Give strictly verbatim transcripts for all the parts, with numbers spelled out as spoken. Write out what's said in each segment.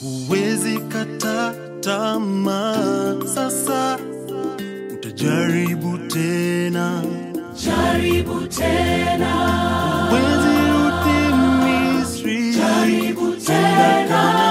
Huwezi kata tamaa, sasa utajaribu tena. Jaribu tena. Huwezi rudi Misri, Jaribu tena.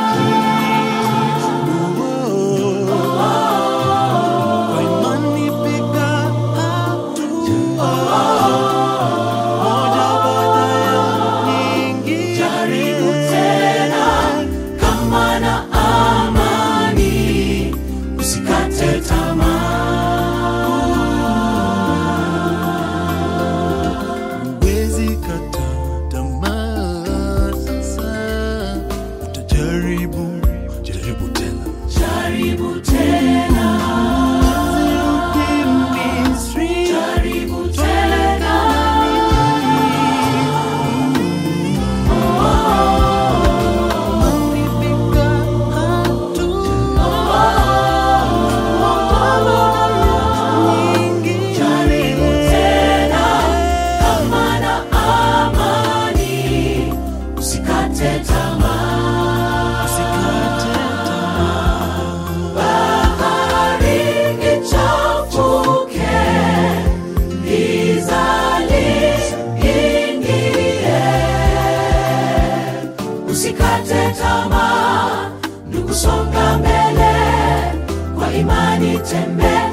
Usikate tamaa, ndugu, songa mbele, kwa imani tembea.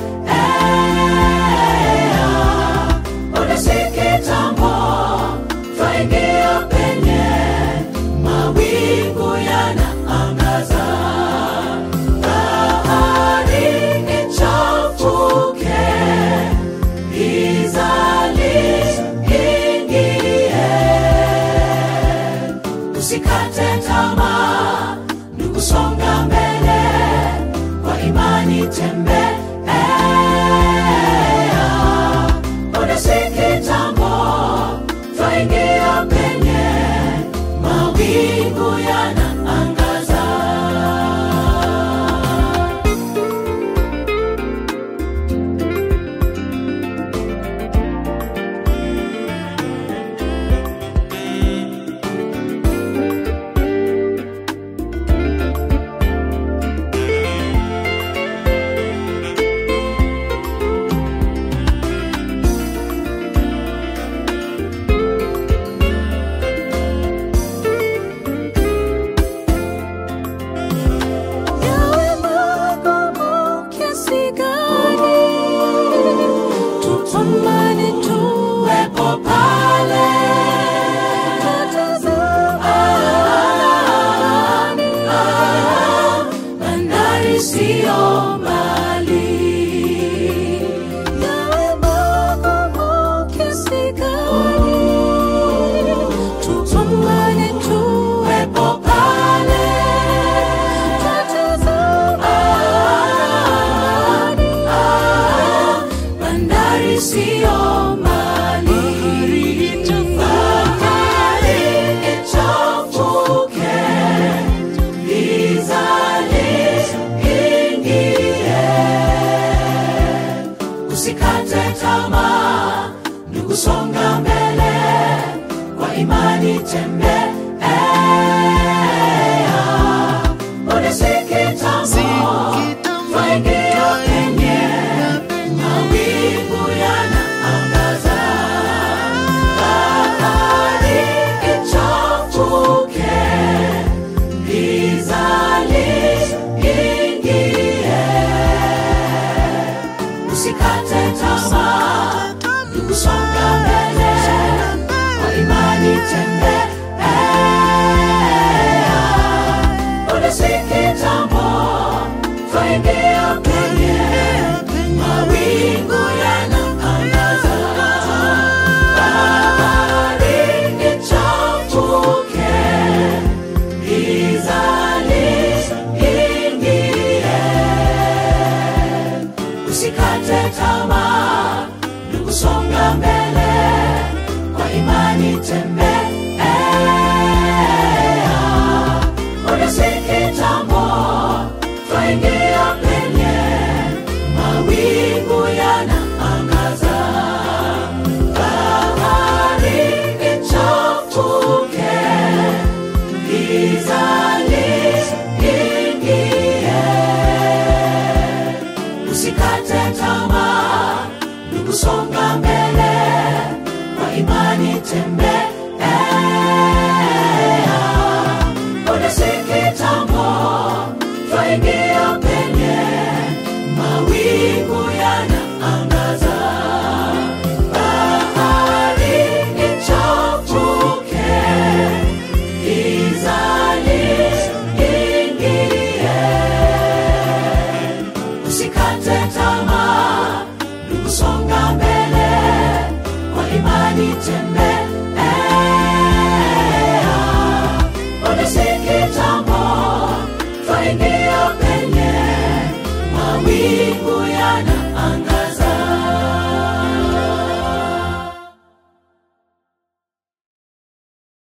Ona si kitambo, twaingia penye mawingu yanaangaza. Bahari ichafuke, giza liingie. Usikate tamaa, ndugu, songa mbele, kwa imani tembea. Ona si kitambo, twaingia penye mawingu yanaangaza. Usikate tamaa, ndugu, songa mbele, kwa imani tembea. Ona si kitambo, twaingia penye mawingu yanaangaza. Bahari ichafuke, giza liingie. Usikate tamaa, ndugu, songa mbele, kwa imani tembea. mawingu yanaangaza